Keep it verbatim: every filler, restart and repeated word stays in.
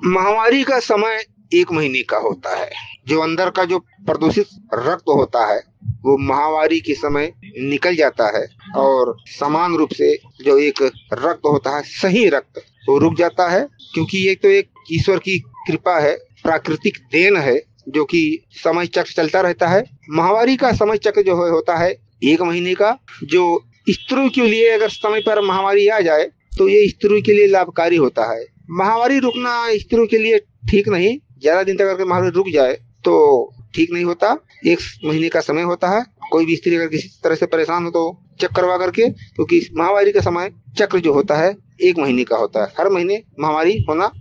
महामारी का समय एक महीने का होता है। जो अंदर का जो प्रदूषित रक्त होता है वो महामारी के समय निकल जाता है और समान रूप से जो एक रक्त होता है, सही रक्त, वो रुक जाता है। क्योंकि ये तो एक ईश्वर की कृपा है, प्राकृतिक देन है, जो कि समय चक्र चलता रहता है। महामारी का समय चक्र जो है होता है एक महीने का। जो स्त्रियों के लिए अगर समय पर महामारी आ जाए तो ये स्त्रियों के लिए लाभकारी होता है। महामारी रुकना स्त्रियों के लिए ठीक नहीं, ज्यादा दिन तक अगर महामारी रुक जाए तो ठीक नहीं होता। एक महीने का समय होता है। कोई भी स्त्री अगर किसी तरह से परेशान हो तो चेक करवा करके, क्योंकि महामारी का समय चक्र जो होता है एक महीने का होता है। हर महीने महामारी होना